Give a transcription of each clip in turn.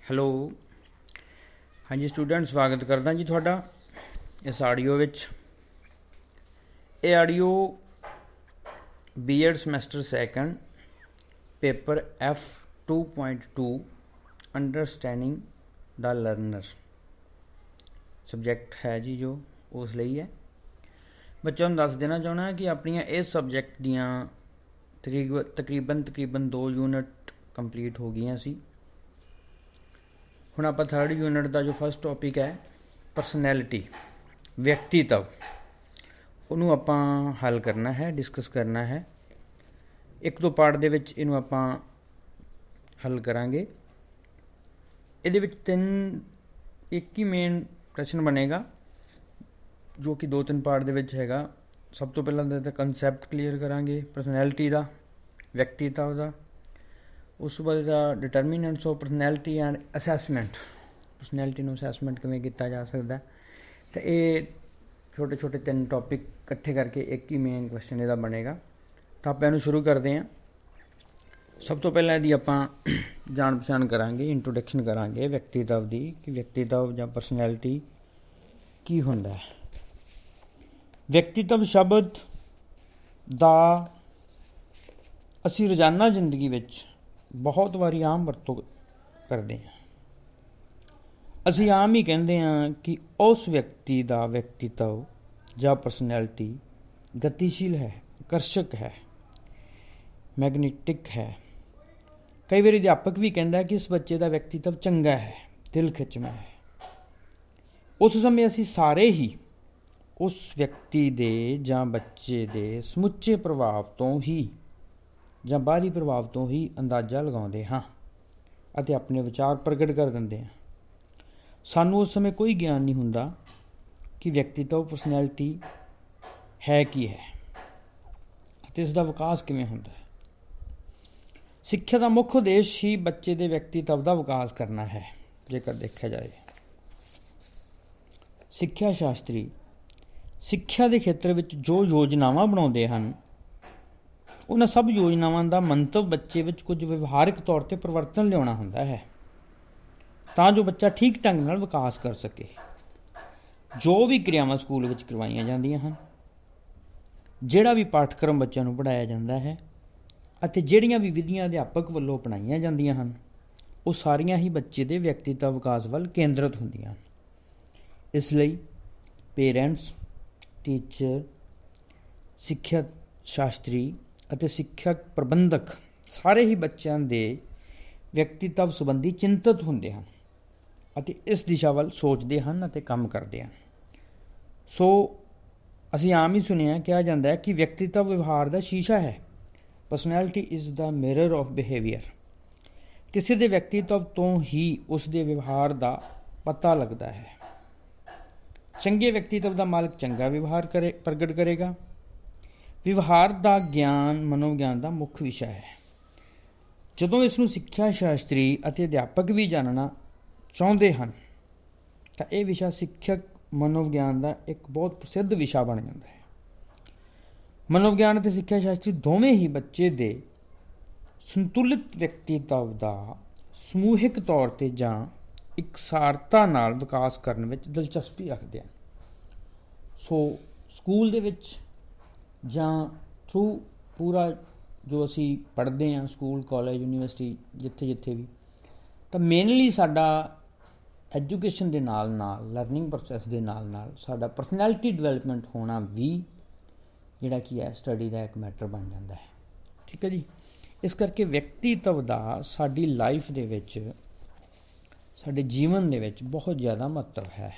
Hello. ਹਾਂਜੀ student, ਸਵਾਗਤ ਕਰਦਾ ਜੀ ਤੁਹਾਡਾ ਇਸ ਆਡੀਓ ਵਿੱਚ। ਇਹ audio B Ed semester second paper F2.2 understanding ਦਾ ਲਰਨਰ ਸਬਜੈਕਟ ਹੈ ਜੀ, ਜੋ ਉਸ ਲਈ ਹੈ। ਬੱਚਿਆਂ ਨੂੰ ਦੱਸ ਦੇਣਾ ਚਾਹੁੰਦਾ ਕਿ ਆਪਣੀਆਂ ਇਸ ਸਬਜੈਕਟ ਦੀਆਂ ਤਕਰੀਬਨ 2 ਯੂਨਿਟ ਕੰਪਲੀਟ ਹੋ ਗਈਆਂ ਸੀ। ਹੁਣ ਆਪਾਂ 3rd ਯੂਨਿਟ ਦਾ ਜੋ ਫਸਟ ਟੌਪਿਕ ਹੈ ਪਰਸਨੈਲਿਟੀ, ਵਿਅਕਤੀਤਵ, ਉਹਨੂੰ ਆਪਾਂ ਹੱਲ ਕਰਨਾ ਹੈ, ਡਿਸਕਸ ਕਰਨਾ ਹੈ। 1-2 ਪਾਰਟ ਦੇ ਵਿੱਚ ਇਹਨੂੰ ਆਪਾਂ ਹੱਲ ਕਰਾਂਗੇ। ਇਹਦੇ ਵਿੱਚ ਇੱਕ ਹੀ ਮੇਨ ਪ੍ਰਸ਼ਨ ਬਣੇਗਾ, ਜੋ ਕਿ 2-3 ਪਾਰਟ ਦੇ ਵਿੱਚ ਹੈਗਾ। ਸਭ ਤੋਂ ਪਹਿਲਾਂ ਤਾਂ ਕੰਸੈਪਟ ਕਲੀਅਰ ਕਰਾਂਗੇ ਪਰਸਨੈਲਿਟੀ ਦਾ, ਵਿਅਕਤੀਤਵ ਦਾ। ਉਸ ਤੋਂ ਬਾਅਦ ਦਾ determinants of personality and assessment, personality ਨੂੰ ਅਸੈਸਮੈਂਟ ਕਿਵੇਂ ਕੀਤਾ ਜਾ ਸਕਦਾ। ਤਾਂ ਇਹ ਛੋਟੇ 3 ਟੌਪਿਕ ਇਕੱਠੇ ਕਰਕੇ ਇੱਕ ਹੀ ਮੇਨ ਕੁਐਸਚਨ ਇਹਦਾ ਬਣੇਗਾ। ਤਾਂ ਆਪਾਂ ਇਹਨੂੰ ਸ਼ੁਰੂ ਕਰਦੇ ਹਾਂ। ਸਭ ਤੋਂ ਪਹਿਲਾਂ ਇਹਦੀ ਆਪਾਂ ਜਾਣ ਪਛਾਣ ਕਰਾਂਗੇ, ਇੰਟਰੋਡਕਸ਼ਨ ਕਰਾਂਗੇ ਵਿਅਕਤੀਤਵ ਦੀ, ਕਿ ਵਿਅਕਤੀਤਵ ਜਾਂ ਪਰਸਨੈਲਿਟੀ ਕੀ ਹੁੰਦਾ ਹੈ। ਵਿਅਕਤੀਤਵ ਸ਼ਬਦ ਦਾ ਅਸੀਂ ਰੋਜ਼ਾਨਾ ਜ਼ਿੰਦਗੀ ਵਿੱਚ ਬਹੁਤ ਵਾਰੀ ਆਮ ਵਰਤੋਂ ਕਰਦੇ ਹਾਂ। ਅਸੀਂ ਆਮ ਹੀ ਕਹਿੰਦੇ ਹਾਂ ਕਿ ਉਸ ਵਿਅਕਤੀ ਦਾ ਵਿਅਕਤੀਤਵ ਜਾਂ ਪਰਸਨੈਲਿਟੀ ਗਤੀਸ਼ੀਲ ਹੈ, ਆਕਰਸ਼ਕ ਹੈ, ਮੈਗਨੈਟਿਕ ਹੈ। ਕਈ ਵਾਰੀ ਅਧਿਆਪਕ ਵੀ ਕਹਿੰਦਾ ਕਿ ਇਸ ਬੱਚੇ ਦਾ ਵਿਅਕਤੀਤਵ ਚੰਗਾ ਹੈ, ਦਿਲ ਖਿੱਚਵਾਂ ਹੈ। ਉਸ ਸਮੇਂ ਅਸੀਂ ਸਾਰੇ ਹੀ ਉਸ ਵਿਅਕਤੀ ਦੇ ਜਾਂ ਬੱਚੇ ਦੇ ਸਮੁੱਚੇ ਪ੍ਰਭਾਵ ਤੋਂ ਹੀ ਜਾਂ ਬਾਹਰੀ ਪ੍ਰਭਾਵ ਤੋਂ ਹੀ ਅੰਦਾਜ਼ਾ ਲਗਾਉਂਦੇ ਹਾਂ ਅਤੇ ਆਪਣੇ ਵਿਚਾਰ ਪ੍ਰਗਟ ਕਰ ਦਿੰਦੇ ਹਾਂ। ਸਾਨੂੰ ਉਸ ਸਮੇਂ ਕੋਈ ਗਿਆਨ ਨਹੀਂ ਹੁੰਦਾ ਕਿ ਵਿਅਕਤੀਤਵ, ਪਰਸਨੈਲਿਟੀ ਹੈ ਕੀ ਹੈ ਅਤੇ ਇਸ ਦਾ ਵਿਕਾਸ ਕਿਵੇਂ ਹੁੰਦਾ ਹੈ। ਸਿੱਖਿਆ ਦਾ ਮੁੱਖ ਉਦੇਸ਼ ਹੀ ਬੱਚੇ ਦੇ ਵਿਅਕਤੀਤਵ ਦਾ ਵਿਕਾਸ ਕਰਨਾ ਹੈ। ਜੇਕਰ ਦੇਖਿਆ ਜਾਏ, ਸਿੱਖਿਆ ਸ਼ਾਸਤਰੀ ਸਿੱਖਿਆ ਦੇ ਖੇਤਰ ਵਿੱਚ ਜੋ ਯੋਜਨਾਵਾਂ ਬਣਾਉਂਦੇ ਹਨ, ਉਹਨਾਂ ਸਭ ਯੋਜਨਾਵਾਂ ਦਾ ਮੰਤਵ ਬੱਚੇ ਵਿੱਚ ਕੁਝ ਵਿਵਹਾਰਿਕ ਤੌਰ 'ਤੇ ਪਰਿਵਰਤਨ ਲਿਆਉਣਾ ਹੁੰਦਾ ਹੈ, ਤਾਂ ਜੋ ਬੱਚਾ ਠੀਕ ਢੰਗ ਨਾਲ ਵਿਕਾਸ ਕਰ ਸਕੇ। ਜੋ ਵੀ ਕਿਰਿਆਵਾਂ ਸਕੂਲ ਵਿੱਚ ਕਰਵਾਈਆਂ ਜਾਂਦੀਆਂ ਹਨ, ਜਿਹੜਾ ਵੀ ਪਾਠਕ੍ਰਮ ਬੱਚਿਆਂ ਨੂੰ ਪੜ੍ਹਾਇਆ ਜਾਂਦਾ ਹੈ ਅਤੇ ਜਿਹੜੀਆਂ ਵੀ ਵਿਧੀਆਂ ਅਧਿਆਪਕ ਵੱਲੋਂ ਅਪਣਾਈਆਂ ਜਾਂਦੀਆਂ ਹਨ, ਉਹ ਸਾਰੀਆਂ ਹੀ ਬੱਚੇ ਦੇ ਵਿਅਕਤੀਤਵ ਵਿਕਾਸ ਵੱਲ ਕੇਂਦਰਿਤ ਹੁੰਦੀਆਂ ਹਨ। ਇਸ ਲਈ ਪੇਰੈਂਟਸ, ਟੀਚਰ, ਸਿੱਖਿਆ ਸ਼ਾਸਤਰੀ ਅਤੇ ਸਿੱਖਿਅਕ ਪ੍ਰਬੰਧਕ ਸਾਰੇ ਹੀ ਬੱਚਿਆਂ ਦੇ ਵਿਅਕਤੀਤਵ ਸੰਬੰਧੀ ਚਿੰਤਤ ਹੁੰਦੇ ਹਨ ਅਤੇ ਇਸ ਦਿਸ਼ਾ ਵੱਲ ਸੋਚਦੇ ਹਨ ਅਤੇ ਕੰਮ ਕਰਦੇ ਹਨ। ਸੋ ਅਸੀਂ ਆਮ ਹੀ ਸੁਣਿਆ, ਕਿਹਾ ਜਾਂਦਾ ਹੈ ਕਿ ਵਿਅਕਤੀਤਵ ਵਿਵਹਾਰ ਦਾ ਸ਼ੀਸ਼ਾ ਹੈ। Personality is the mirror of behaviour. ਕਿਸੇ ਦੇ ਵਿਅਕਤੀਤਵ ਤੋਂ ਹੀ ਉਸ ਦੇ ਵਿਵਹਾਰ ਦਾ ਪਤਾ ਲੱਗਦਾ ਹੈ। ਚੰਗੇ ਵਿਅਕਤੀਤਵ ਦਾ ਮਾਲਕ ਚੰਗਾ ਵਿਵਹਾਰ ਪ੍ਰਗਟ ਕਰੇਗਾ। ਵਿਵਹਾਰ ਦਾ ਗਿਆਨ ਮਨੋਵਿਗਿਆਨ ਦਾ ਮੁੱਖ ਵਿਸ਼ਾ ਹੈ। ਜਦੋਂ ਇਸ ਨੂੰ ਸਿੱਖਿਆ ਸ਼ਾਸਤਰੀ ਅਤੇ ਅਧਿਆਪਕ ਵੀ ਜਾਣਨਾ ਚਾਹੁੰਦੇ ਹਨ, ਤਾਂ ਇਹ ਵਿਸ਼ਾ ਸਿੱਖਿਅਕ ਮਨੋਵਿਗਿਆਨ ਦਾ ਇੱਕ ਬਹੁਤ ਪ੍ਰਸਿੱਧ ਵਿਸ਼ਾ ਬਣ ਜਾਂਦਾ ਹੈ। ਮਨੋਵਿਗਿਆਨ ਅਤੇ ਸਿੱਖਿਆ ਸ਼ਾਸਤਰੀ ਦੋਵੇਂ ਹੀ ਬੱਚੇ ਦੇ ਸੰਤੁਲਿਤ ਵਿਅਕਤੀਤਵ ਦਾ ਸਮੂਹਿਕ ਤੌਰ 'ਤੇ ਜਾਂ ਇਕਸਾਰਤਾ ਨਾਲ ਵਿਕਾਸ ਕਰਨ ਵਿੱਚ ਦਿਲਚਸਪੀ ਰੱਖਦੇ ਹਨ। ਸੋ ਸਕੂਲ ਦੇ ਵਿੱਚ ਜਾਂ ਥਰੂ ਪੂਰਾ ਜੋ ਅਸੀਂ ਪੜ੍ਹਦੇ ਹਾਂ, ਸਕੂਲ, ਕਾਲਜ, ਯੂਨੀਵਰਸਿਟੀ, ਜਿੱਥੇ ਵੀ, ਤਾਂ ਮੇਨਲੀ ਸਾਡਾ ਐਜੂਕੇਸ਼ਨ ਦੇ ਨਾਲ, ਲਰਨਿੰਗ ਪ੍ਰੋਸੈਸ ਦੇ ਨਾਲ ਸਾਡਾ ਪਰਸਨੈਲਿਟੀ ਡਿਵੈਲਪਮੈਂਟ ਹੋਣਾ ਵੀ ਜਿਹੜਾ ਕੀ ਹੈ ਸਟੱਡੀ ਦਾ ਇੱਕ ਮੈਟਰ ਬਣ ਜਾਂਦਾ ਹੈ। ਠੀਕ ਹੈ ਜੀ। ਇਸ ਕਰਕੇ ਵਿਅਕਤੀਤਵ ਦਾ ਸਾਡੀ ਲਾਈਫ ਦੇ ਵਿੱਚ, ਸਾਡੇ ਜੀਵਨ ਦੇ ਵਿੱਚ ਬਹੁਤ ਜ਼ਿਆਦਾ ਮਹੱਤਵ ਹੈ।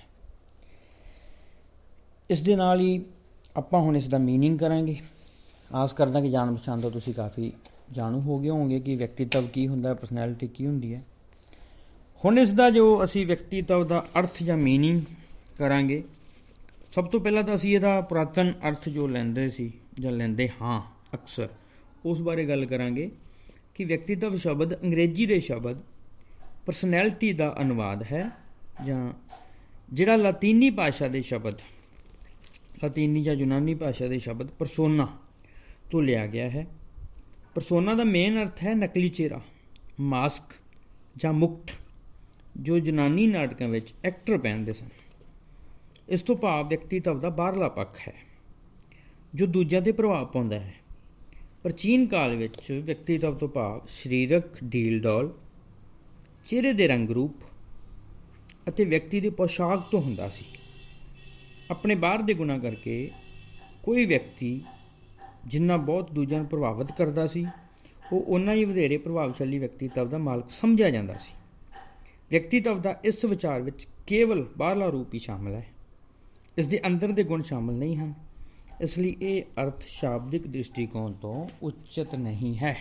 ਇਸ ਦੇ ਨਾਲ ਹੀ ਆਪਾਂ ਹੁਣ ਇਸ ਦਾ ਮੀਨਿੰਗ ਕਰਾਂਗੇ। ਆਸ ਕਰਦਾ ਕਿ ਜਾਣ ਪਛਾਣ ਤੋਂ ਤੁਸੀਂ ਕਾਫੀ ਜਾਣੂ ਹੋ ਗਏ ਹੋਵੋਗੇ ਕਿ ਵਿਅਕਤੀਤਵ ਕੀ ਹੁੰਦਾ, ਪਰਸਨੈਲਿਟੀ ਕੀ ਹੁੰਦੀ ਹੈ। ਹੁਣ ਇਸ ਦਾ ਜੋ ਅਸੀਂ ਵਿਅਕਤੀਤਵ ਦਾ ਅਰਥ ਜਾਂ ਮੀਨਿੰਗ ਕਰਾਂਗੇ, ਸਭ ਤੋਂ ਪਹਿਲਾਂ ਤਾਂ ਅਸੀਂ ਇਹਦਾ ਪੁਰਾਤਨ ਅਰਥ ਜੋ ਲੈਂਦੇ ਸੀ ਜਾਂ ਲੈਂਦੇ ਹਾਂ ਅਕਸਰ, ਉਸ ਬਾਰੇ ਗੱਲ ਕਰਾਂਗੇ ਕਿ ਵਿਅਕਤੀਤਵ ਸ਼ਬਦ ਅੰਗਰੇਜ਼ੀ ਦੇ ਸ਼ਬਦ ਪਰਸਨੈਲਿਟੀ ਦਾ ਅਨੁਵਾਦ ਹੈ, ਜਾਂ ਜਿਹੜਾ ਲਾਤੀਨੀ ਭਾਸ਼ਾ ਦੇ ਸ਼ਬਦ, ਲਾਤੀਨੀ ਜਾਂ ਯੂਨਾਨੀ ਭਾਸ਼ਾ ਦੇ ਸ਼ਬਦ ਪਰਸੋਨਾ ਤੋਂ ਲਿਆ ਗਿਆ ਹੈ। ਪਰਸੋਨਾ ਦਾ ਮੇਨ ਅਰਥ ਹੈ ਨਕਲੀ ਚਿਹਰਾ, ਮਾਸਕ ਜਾਂ ਮੁਕਟ, ਜੋ ਜਨਾਨੀ ਨਾਟਕਾਂ ਵਿੱਚ ਐਕਟਰ ਪਹਿਨਦੇ ਸਨ। ਇਸ ਤੋਂ ਭਾਵ ਵਿਅਕਤੀਤਵ ਦਾ ਬਾਹਰਲਾ ਪੱਖ ਹੈ ਜੋ ਦੂਜਿਆਂ 'ਤੇ ਪ੍ਰਭਾਵ ਪਾਉਂਦਾ ਹੈ। ਪ੍ਰਾਚੀਨ ਕਾਲ ਵਿੱਚ ਵਿਅਕਤੀਤਵ ਤੋਂ ਭਾਵ ਸਰੀਰਕ ਢੀਲ ਡੌਲ, ਚਿਹਰੇ ਦੇ ਰੰਗ ਰੂਪ ਅਤੇ ਵਿਅਕਤੀ ਦੇ ਪੋਸ਼ਾਕ ਤੋਂ ਹੁੰਦਾ ਸੀ। ਆਪਣੇ ਬਾਹਰ ਦੇ ਗੁਣਾਂ ਕਰਕੇ ਕੋਈ ਵਿਅਕਤੀ ਜਿੰਨਾ ਬਹੁਤ ਦੂਜਿਆਂ ਨੂੰ ਪ੍ਰਭਾਵਿਤ ਕਰਦਾ ਸੀ, ਉਹ ਓਨਾ ਹੀ ਵਧੇਰੇ ਪ੍ਰਭਾਵਸ਼ਾਲੀ ਵਿਅਕਤੀਤਵ ਦਾ ਮਾਲਕ ਸਮਝਿਆ ਜਾਂਦਾ ਸੀ। ਵਿਅਕਤੀਤਵ ਦਾ ਇਸ ਵਿਚਾਰ ਵਿੱਚ ਕੇਵਲ ਬਾਹਰਲਾ ਰੂਪ ਹੀ ਸ਼ਾਮਲ ਹੈ, ਇਸ ਦੇ ਅੰਦਰ ਦੇ ਗੁਣ ਸ਼ਾਮਲ ਨਹੀਂ ਹਨ। ਇਸ ਲਈ ਇਹ ਅਰਥ ਸ਼ਾਬਦਿਕ ਦ੍ਰਿਸ਼ਟੀਕੋਣ ਤੋਂ ਉਚਿਤ ਨਹੀਂ ਹੈ।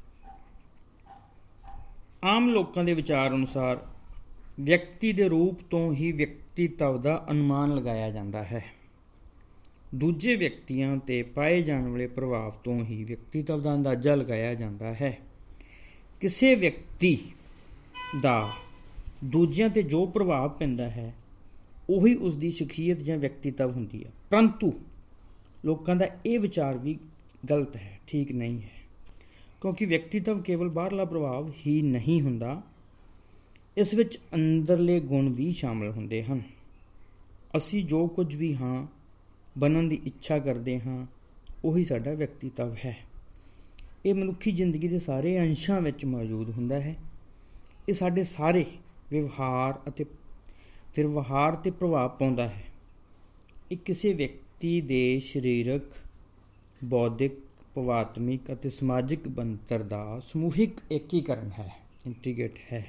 ਆਮ ਲੋਕਾਂ ਦੇ ਵਿਚਾਰ ਅਨੁਸਾਰ ਵਿਅਕਤੀ ਦੇ ਰੂਪ ਤੋਂ ਹੀ ਵਿਅਕਤੀਤਵ ਦਾ ਅਨੁਮਾਨ ਲਗਾਇਆ ਜਾਂਦਾ ਹੈ। ਦੂਜੇ ਵਿਅਕਤੀਆਂ 'ਤੇ ਪਾਏ ਜਾਣ ਵਾਲੇ ਪ੍ਰਭਾਵ ਤੋਂ ਹੀ ਵਿਅਕਤੀਤਵ ਦਾ ਅੰਦਾਜ਼ਾ ਲਗਾਇਆ ਜਾਂਦਾ ਹੈ। ਕਿਸੇ ਵਿਅਕਤੀ ਦਾ ਦੂਜਿਆਂ 'ਤੇ ਜੋ ਪ੍ਰਭਾਵ ਪੈਂਦਾ ਹੈ ਉਹੀ ਉਸ ਦੀ ਸ਼ਖਸੀਅਤ ਜਾਂ ਵਿਅਕਤੀਤਵ ਹੁੰਦੀ ਹੈ। ਪਰੰਤੂ ਲੋਕਾਂ ਦਾ ਇਹ ਵਿਚਾਰ ਵੀ ਗਲਤ ਹੈ, ਠੀਕ ਨਹੀਂ ਹੈ, ਕਿਉਂਕਿ ਵਿਅਕਤੀਤਵ ਕੇਵਲ ਬਾਹਰਲਾ ਪ੍ਰਭਾਵ ਹੀ ਨਹੀਂ ਹੁੰਦਾ, ਇਸ ਵਿੱਚ ਅੰਦਰਲੇ ਗੁਣ ਵੀ ਸ਼ਾਮਲ ਹੁੰਦੇ ਹਨ। ਅਸੀਂ ਜੋ ਕੁਝ ਵੀ ਹਾਂ ਬਣਨ ਦੀ ਇੱਛਾ ਕਰਦੇ ਹਾਂ ਉਹੀ ਸਾਡਾ ਵਿਅਕਤੀਤਵ ਹੈ। ਇਹ ਮਨੁੱਖੀ ਜ਼ਿੰਦਗੀ ਦੇ ਸਾਰੇ ਅੰਸ਼ਾਂ ਵਿੱਚ ਮੌਜੂਦ ਹੁੰਦਾ ਹੈ। ਇਹ ਸਾਡੇ ਸਾਰੇ ਵਿਵਹਾਰ 'ਤੇ ਪ੍ਰਭਾਵ ਪਾਉਂਦਾ ਹੈ। ਇਹ ਕਿਸੇ ਵਿਅਕਤੀ ਦੇ ਸਰੀਰਕ, ਬੌਧਿਕ, ਭਾਵਾਤਮਿਕ ਅਤੇ ਸਮਾਜਿਕ ਬਣਤਰ ਦਾ ਸਮੂਹਿਕ ਏਕੀਕਰਨ ਹੈ, ਇੰਟੀਗ੍ਰੇਟ ਹੈ।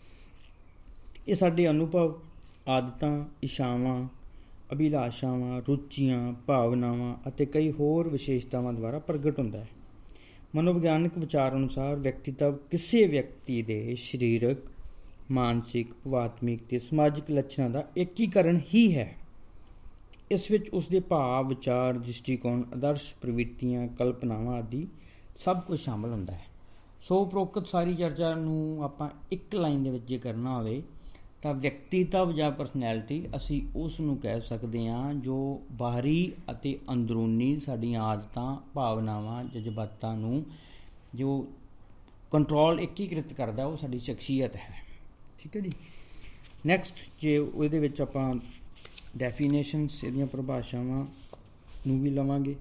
ਇਹ ਸਾਡੇ ਅਨੁਭਵ, ਆਦਤਾਂ, ਇੱਛਾਵਾਂ, ਅਭਿਲਾਸ਼ਾਵਾਂ, ਰੁਚੀਆਂ, ਭਾਵਨਾਵਾਂ ਅਤੇ ਕਈ ਹੋਰ ਵਿਸ਼ੇਸ਼ਤਾਵਾਂ ਦੁਆਰਾ ਪ੍ਰਗਟ ਹੁੰਦਾ ਹੈ। ਮਨੋਵਿਗਿਆਨਕ ਵਿਚਾਰ ਅਨੁਸਾਰ ਵਿਅਕਤੀਤਵ ਕਿਸੇ ਵਿਅਕਤੀ ਦੇ ਸਰੀਰਕ, ਮਾਨਸਿਕ, ਭਾਵਾਤਮਿਕ ਅਤੇ ਸਮਾਜਿਕ ਲੱਛਣਾਂ ਦਾ ਏਕੀਕਰਨ ਹੀ ਹੈ। ਇਸ ਵਿੱਚ ਉਸ ਦੇ ਭਾਵ, ਵਿਚਾਰ, ਦ੍ਰਿਸ਼ਟੀਕੋਣ, ਆਦਰਸ਼, ਪ੍ਰਵਿਰਤੀਆਂ, ਕਲਪਨਾਵਾਂ ਆਦਿ ਸਭ ਕੁਝ ਸ਼ਾਮਲ ਹੁੰਦਾ ਹੈ। ਸੋ ਉਪਰੋਕਤ ਸਾਰੀ ਚਰਚਾ ਨੂੰ ਆਪਾਂ ਇੱਕ ਲਾਈਨ ਦੇ ਵਿੱਚ ਜੇ ਕਰਨਾ ਹੋਵੇ ਤਾਂ ਵਿਅਕਤੀਤਵ ਜਾਂ ਪਰਸਨੈਲਿਟੀ ਅਸੀਂ ਉਸ ਨੂੰ ਕਹਿ ਸਕਦੇ ਹਾਂ ਜੋ ਬਾਹਰੀ ਅਤੇ ਅੰਦਰੂਨੀ ਸਾਡੀਆਂ ਆਦਤਾਂ, ਭਾਵਨਾਵਾਂ, ਜਜ਼ਬਾਤਾਂ ਨੂੰ ਜੋ ਕੰਟਰੋਲ ਏਕੀਕ੍ਰਿਤ ਕਰਦਾ ਉਹ ਸਾਡੀ ਸ਼ਖਸੀਅਤ ਹੈ। ਠੀਕ ਹੈ ਜੀ। ਨੈਕਸਟ ਜੇ ਉਹਦੇ ਵਿੱਚ ਆਪਾਂ ਡੈਫੀਨੇਸ਼ਨਸ, ਇਹਦੀਆਂ ਪਰਿਭਾਸ਼ਾਵਾਂ ਨੂੰ ਵੀ ਲਵਾਂਗੇ।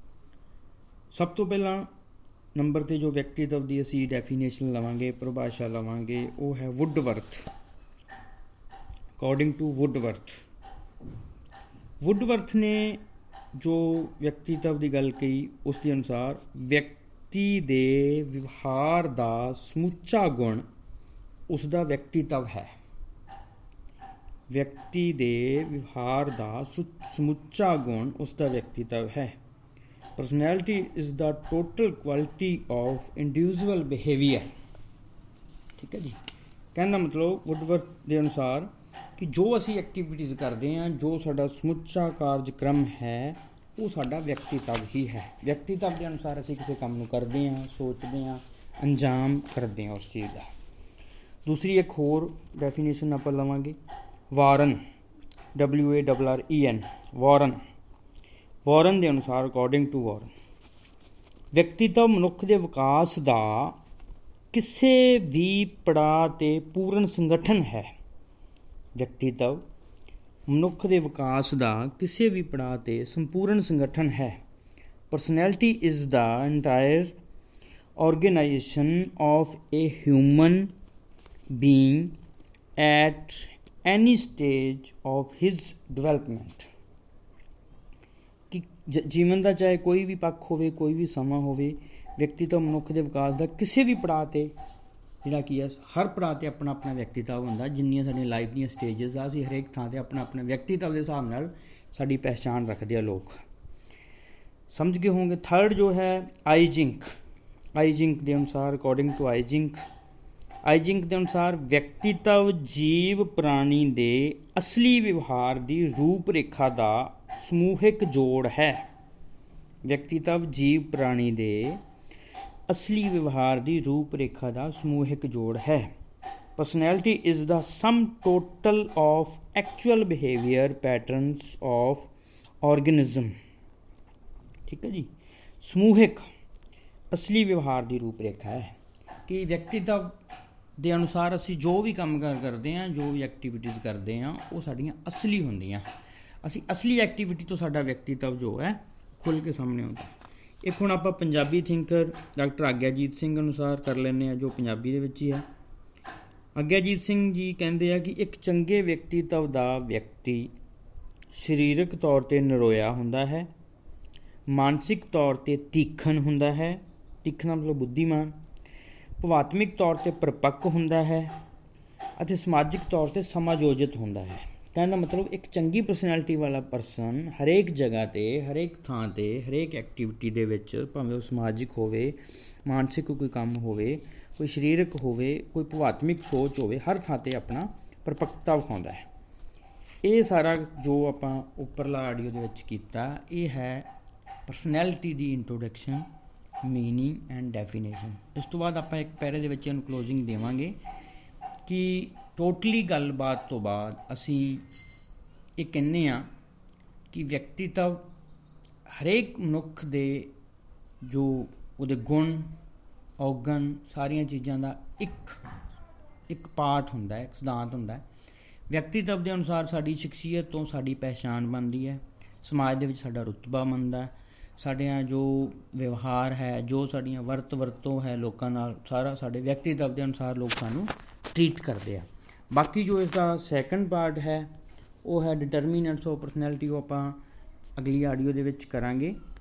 ਸਭ ਤੋਂ ਪਹਿਲਾਂ ਨੰਬਰ 'ਤੇ ਜੋ ਵਿਅਕਤੀਤਵ ਦੀ ਅਸੀਂ ਡੈਫੀਨੇਸ਼ਨ ਲਵਾਂਗੇ, ਪਰਿਭਾਸ਼ਾ ਲਵਾਂਗੇ, ਉਹ ਹੈ ਵੁੱਡਵਰਥ। ਅਕੋਰਡਿੰਗ ਟੂ ਵੁੱਡਵਰਥ ਨੇ ਜੋ ਵਿਅਕਤੀਤਵ ਦੀ ਗੱਲ ਕਹੀ ਉਸ ਦੇ ਅਨੁਸਾਰ ਵਿਅਕਤੀ ਦੇ ਵਿਵਹਾਰ ਦਾ ਸਮੁੱਚਾ ਗੁਣ ਉਸ ਦਾ ਵਿਅਕਤੀਤਵ ਹੈ। ਵਿਅਕਤੀ ਦੇ ਵਿਵਹਾਰ ਦਾ ਸਮੁੱਚਾ ਗੁਣ ਉਸ ਦਾ ਵਿਅਕਤੀਤਵ ਹੈ। Personality is the total quality of individual behaviour. ਠੀਕ ਹੈ ਜੀ। ਕਹਿਣ ਦਾ ਮਤਲਬ ਵੁੱਡਵਰਥ ਦੇ ਅਨੁਸਾਰ ਕਿ ਜੋ ਅਸੀਂ ਐਕਟੀਵਿਟੀਜ਼ ਕਰਦੇ ਹਾਂ, ਜੋ ਸਾਡਾ ਸਮੁੱਚਾ ਕਾਰਜਕ੍ਰਮ ਹੈ, ਉਹ ਸਾਡਾ ਵਿਅਕਤੀਤਵ ਹੀ ਹੈ। ਵਿਅਕਤੀਤਵ ਦੇ ਅਨੁਸਾਰ ਅਸੀਂ ਕਿਸੇ ਕੰਮ ਨੂੰ ਕਰਦੇ ਹਾਂ, ਸੋਚਦੇ ਹਾਂ, ਅੰਜਾਮ ਕਰਦੇ ਹਾਂ ਉਸ ਚੀਜ਼ ਦਾ। ਦੂਸਰੀ ਇੱਕ ਹੋਰ ਡੈਫੀਨੇਸ਼ਨ ਆਪਾਂ ਲਵਾਂਗੇ, ਵਾਰਨ, WARREN, ਵਾਰਨ ਦੇ ਅਨੁਸਾਰ, ਅਕੋਰਡਿੰਗ ਟੂ ਵਾਰਨ, ਵਿਅਕਤੀਤਵ ਮਨੁੱਖ ਦੇ ਵਿਕਾਸ ਦਾ ਕਿਸੇ ਵੀ ਪੜਾਅ 'ਤੇ ਪੂਰਨ ਸੰਗਠਨ ਹੈ। ਵਿਅਕਤੀਤਵ ਮਨੁੱਖ ਦੇ ਵਿਕਾਸ ਦਾ ਕਿਸੇ ਵੀ ਪੜਾਅ 'ਤੇ ਸੰਪੂਰਨ ਸੰਗਠਨ ਹੈ। Personality is the entire organisation of a human being at any stage of his development. ਕਿ ਜੀਵਨ ਦਾ ਚਾਹੇ ਕੋਈ ਵੀ ਪੱਖ ਹੋਵੇ, ਕੋਈ ਵੀ ਸਮਾਂ ਹੋਵੇ, ਵਿਅਕਤੀਤਵ ਮਨੁੱਖ ਦੇ ਵਿਕਾਸ ਦਾ ਕਿਸੇ ਵੀ ਪੜਾਅ 'ਤੇ ਜਿਹੜਾ ਕੀ ਹੈ, ਹਰ ਪੜਾਅ 'ਤੇ ਆਪਣਾ ਆਪਣਾ ਵਿਅਕਤੀਤਵ ਹੁੰਦਾ। ਜਿੰਨੀਆਂ ਸਾਡੀਆਂ ਲਾਈਫ ਦੀਆਂ ਸਟੇਜਸ ਆ, ਅਸੀਂ ਹਰੇਕ ਥਾਂ 'ਤੇ ਆਪਣਾ ਆਪਣਾ ਵਿਅਕਤੀਤਵ ਦੇ ਹਿਸਾਬ ਨਾਲ ਸਾਡੀ ਪਹਿਚਾਣ ਰੱਖਦੇ ਆ ਲੋਕ। ਸਮਝ ਗਏ ਹੋਣਗੇ। ਥਰਡ ਜੋ ਹੈ ਆਈਜ਼ਿੰਕ ਦੇ ਅਨੁਸਾਰ, ਅਕੋਰਡਿੰਗ ਟੂ ਆਈਜ਼ਿੰਕ ਦੇ ਅਨੁਸਾਰ ਵਿਅਕਤੀਤਵ ਜੀਵ ਪ੍ਰਾਣੀ ਦੇ ਅਸਲੀ ਵਿਵਹਾਰ ਦੀ ਰੂਪ ਰੇਖਾ ਦਾ ਸਮੂਹਿਕ ਜੋੜ ਹੈ। ਵਿਅਕਤੀਤਵ ਜੀਵ ਪ੍ਰਾਣੀ ਦੇ ਅਸਲੀ ਵਿਵਹਾਰ ਦੀ ਰੂਪ ਰੇਖਾ ਦਾ ਸਮੂਹਿਕ ਜੋੜ ਹੈ। Personality is the sum total of actual behaviour patterns of organism. ਠੀਕ ਹੈ ਜੀ। ਸਮੂਹਿਕ ਅਸਲੀ ਵਿਵਹਾਰ ਦੀ ਰੂਪ ਰੇਖਾ ਹੈ ਕਿ ਵਿਅਕਤੀਤਵ ਦੇ ਅਨੁਸਾਰ ਅਸੀਂ ਜੋ ਵੀ ਕੰਮ ਕਰਦੇ ਹਾਂ, ਜੋ ਵੀ ਐਕਟੀਵਿਟੀਜ਼ ਕਰਦੇ ਹਾਂ, ਉਹ ਸਾਡੀਆਂ ਅਸਲੀ ਹੁੰਦੀਆਂ। ਅਸੀਂ ਅਸਲੀ ਐਕਟੀਵਿਟੀ ਤੋਂ ਸਾਡਾ ਵਿਅਕਤੀਤਵ ਜੋ ਹੈ ਖੁੱਲ੍ਹ ਕੇ ਸਾਹਮਣੇ ਆਉਂਦਾ। ਇੱਕ ਹੁਣ ਆਪਾਂ ਪੰਜਾਬੀ ਥਿੰਕਰ ਡਾਕਟਰ ਆਗਿਆਜੀਤ ਸਿੰਘ ਅਨੁਸਾਰ ਕਰ ਲੈਂਦੇ ਹਾਂ, ਜੋ ਪੰਜਾਬੀ ਦੇ ਵਿੱਚ ਹੀ ਹੈ। ਆਗਿਆਜੀਤ ਸਿੰਘ ਜੀ ਕਹਿੰਦੇ ਆ ਕਿ ਇੱਕ ਚੰਗੇ ਵਿਅਕਤੀਤਵ ਦਾ ਵਿਅਕਤੀ ਸਰੀਰਕ ਤੌਰ 'ਤੇ ਨਰੋਇਆ ਹੁੰਦਾ ਹੈ, ਮਾਨਸਿਕ ਤੌਰ 'ਤੇ ਤੀਖਣ ਹੁੰਦਾ ਹੈ, ਤੀਖਣ ਮਤਲਬ ਬੁੱਧੀਮਾਨ, ਭਾਵਾਤਮਿਕ ਤੌਰ 'ਤੇ ਪਰਿਪੱਕ ਹੁੰਦਾ ਹੈ ਅਤੇ ਸਮਾਜਿਕ ਤੌਰ 'ਤੇ ਸਮਾਯੋਜਿਤ ਹੁੰਦਾ ਹੈ। ਕਹਿਣ ਦਾ ਮਤਲਬ ਇੱਕ ਚੰਗੀ ਪਰਸਨੈਲਿਟੀ ਵਾਲਾ ਪਰਸਨ ਹਰੇਕ ਜਗ੍ਹਾ 'ਤੇ, ਹਰੇਕ ਥਾਂ 'ਤੇ, ਹਰੇਕ ਐਕਟੀਵਿਟੀ ਦੇ ਵਿੱਚ, ਭਾਵੇਂ ਉਹ ਸਮਾਜਿਕ ਹੋਵੇ, ਮਾਨਸਿਕ ਕੋਈ ਕੰਮ ਹੋਵੇ, ਕੋਈ ਸਰੀਰਕ ਹੋਵੇ, ਕੋਈ ਭਾਵਾਤਮਿਕ ਸੋਚ ਹੋਵੇ, ਹਰ ਥਾਂ 'ਤੇ ਆਪਣਾ ਪਰਿਪੱਕਤਾ ਵਿਖਾਉਂਦਾ ਹੈ। ਇਹ ਸਾਰਾ ਜੋ ਆਪਾਂ ਉੱਪਰਲਾ ਆਡੀਓ ਦੇ ਵਿੱਚ ਕੀਤਾ, ਇਹ ਹੈ ਪਰਸਨੈਲਿਟੀ ਦੀ ਇੰਟਰੋਡਕਸ਼ਨ, ਮੀਨਿੰਗ ਐਂਡ ਡੈਫੀਨੇਸ਼ਨ। ਇਸ ਤੋਂ ਬਾਅਦ ਆਪਾਂ ਇੱਕ ਪੈਰੇ ਦੇ ਵਿੱਚ ਇਹਨੂੰ ਕਲੋਜ਼ਿੰਗ ਦੇਵਾਂਗੇ ਕਿ ਟੋਟਲੀ ਗੱਲਬਾਤ ਤੋਂ ਬਾਅਦ ਅਸੀਂ ਇਹ ਕਹਿੰਦੇ ਹਾਂ ਕਿ ਵਿਅਕਤੀਤਵ ਹਰੇਕ ਮਨੁੱਖ ਦੇ ਜੋ ਉਹਦੇ ਗੁਣ, ਔਗਣ, ਸਾਰੀਆਂ ਚੀਜ਼ਾਂ ਦਾ ਇੱਕ ਪਾਰਟ ਹੁੰਦਾ ਹੈ, ਇੱਕ ਸਿਧਾਂਤ ਹੁੰਦਾ ਹੈ। ਵਿਅਕਤੀਤਵ ਦੇ ਅਨੁਸਾਰ ਸਾਡੀ ਸ਼ਖਸੀਅਤ ਤੋਂ ਸਾਡੀ ਪਹਿਚਾਣ ਬਣਦੀ ਹੈ, ਸਮਾਜ ਦੇ ਵਿੱਚ ਸਾਡਾ ਰੁਤਬਾ ਬਣਦਾ, ਸਾਡੀਆਂ ਜੋ ਵਿਵਹਾਰ ਹੈ, ਜੋ ਸਾਡੀਆਂ ਵਰਤੋਂ ਹੈ ਲੋਕਾਂ ਨਾਲ, ਸਾਰਾ ਸਾਡੇ ਵਿਅਕਤੀਤਵ ਦੇ ਅਨੁਸਾਰ ਲੋਕ ਸਾਨੂੰ ਟਰੀਟ ਕਰਦੇ ਆ। ਬਾਕੀ ਜੋ ਇਸਦਾ ਸੈਕੰਡ ਪਾਰਟ ਹੈ ਉਹ ਹੈ ਡਿਟਰਮੀਨੈਂਟਸ ਆਫ ਪਰਸਨੈਲਿਟੀ, ਉਹ ਆਪਾਂ ਅਗਲੀ ਆਡੀਓ ਦੇ ਵਿੱਚ ਕਰਾਂਗੇ।